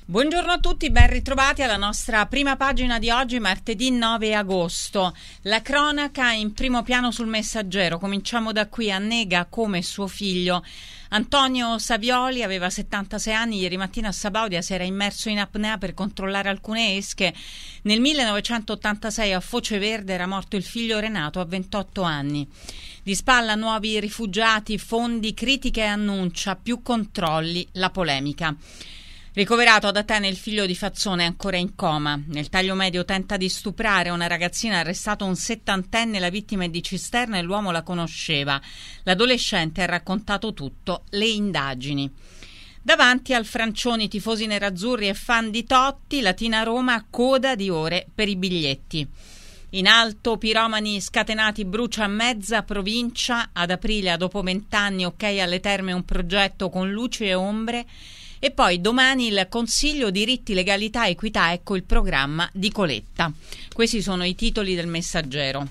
Buongiorno a tutti, ben ritrovati alla nostra prima pagina di oggi, martedì 9 agosto. La cronaca in primo piano sul Messaggero. Cominciamo da qui. Annega come suo figlio. Antonio Savioli aveva 76 anni, ieri mattina a Sabaudia si era immerso in apnea per controllare alcune esche. Nel 1986 a Foce Verde era morto il figlio Renato a 28 anni. Di spalla nuovi rifugiati, fondi, critiche e annuncia, più controlli, la polemica. Ricoverato ad Atene il figlio di Fazzone è ancora in coma. Nel taglio medio tenta di stuprare una ragazzina, arrestato un 70enne, la vittima è di Cisterna e l'uomo la conosceva. L'adolescente ha raccontato tutto, le indagini. Davanti al Francioni, tifosi nerazzurri e fan di Totti, Latina-Roma, coda di ore per i biglietti. In alto, piromani scatenati, brucia mezza provincia. Ad aprile, a dopo 20 anni, ok alle terme un progetto con luci e ombre. E poi domani il Consiglio diritti, legalità, equità, ecco il programma di Coletta. Questi sono i titoli del Messaggero.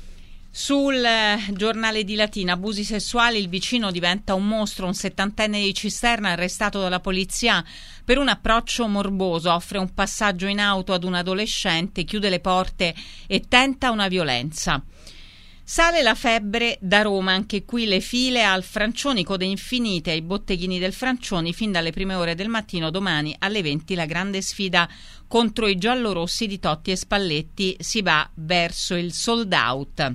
Sul giornale di Latina, abusi sessuali, il vicino diventa un mostro, un 70enne di Cisterna arrestato dalla polizia per un approccio morboso, offre un passaggio in auto ad un adolescente, chiude le porte e tenta una violenza. Sale la febbre da Roma, anche qui le file al Francioni, code infinite ai botteghini del Francioni fin dalle prime ore del mattino. Domani alle 20 la grande sfida contro i giallorossi di Totti e Spalletti, si va verso il sold out.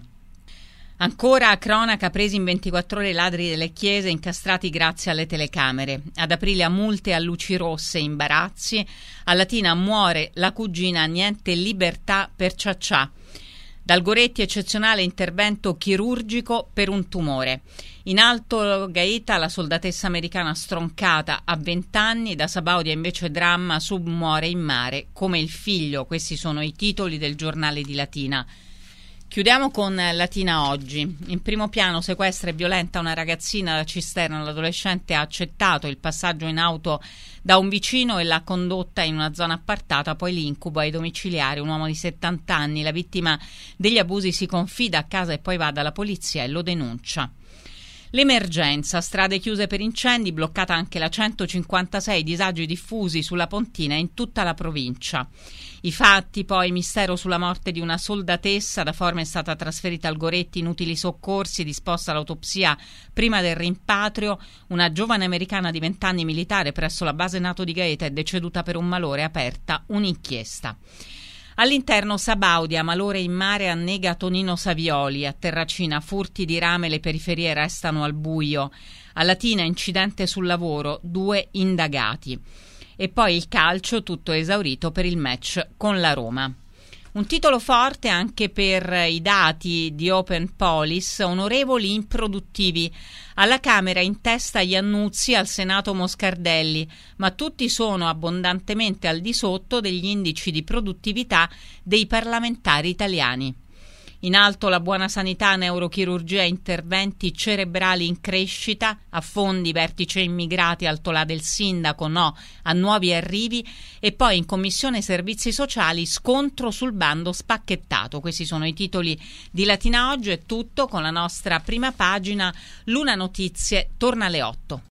Ancora cronaca, presi in 24 ore i ladri delle chiese, incastrati grazie alle telecamere. Ad aprile a multe, a luci rosse, imbarazzi. A Latina muore la cugina, niente libertà per Ciaccià. Dal Goretti eccezionale intervento chirurgico per un tumore. In alto Gaeta, la soldatessa americana stroncata a 20 anni. Da Sabaudia invece dramma, Sub muore in mare come il figlio. Questi sono i titoli del giornale di Latina. Chiudiamo con Latina Oggi. In primo piano, sequestra e violenta una ragazzina da Cisterna. L'adolescente ha accettato il passaggio in auto da un vicino e l'ha condotta in una zona appartata, poi l'incubo ai domiciliari. Un uomo di 70 anni, la vittima degli abusi, si confida a casa e poi va dalla polizia e lo denuncia. L'emergenza, strade chiuse per incendi, bloccata anche la 156, disagi diffusi sulla Pontina in tutta la provincia. I fatti, poi, mistero sulla morte di una soldatessa, da Forme è stata trasferita al Goretti, inutili soccorsi, disposta l'autopsia prima del rimpatrio. Una giovane americana di 20 anni, militare presso la base NATO di Gaeta, è deceduta per un malore, aperta un'inchiesta. All'interno Sabaudia, malore in mare, annega Tonino Savioli. A Terracina, furti di rame, le periferie restano al buio. A Latina, incidente sul lavoro, 2 indagati. E poi il calcio, tutto esaurito per il match con la Roma. Un titolo forte anche per i dati di Open Police, onorevoli improduttivi. Alla Camera in testa Iannuzzi, al Senato Moscardelli, ma tutti sono abbondantemente al di sotto degli indici di produttività dei parlamentari italiani. In alto la buona sanità, neurochirurgia, interventi cerebrali in crescita, a fondi, vertice immigrati, altolà del sindaco, no a nuovi arrivi. E poi in commissione servizi sociali, scontro sul bando spacchettato. Questi sono i titoli di Latina Oggi. È tutto con la nostra prima pagina. Luna Notizie torna alle 8.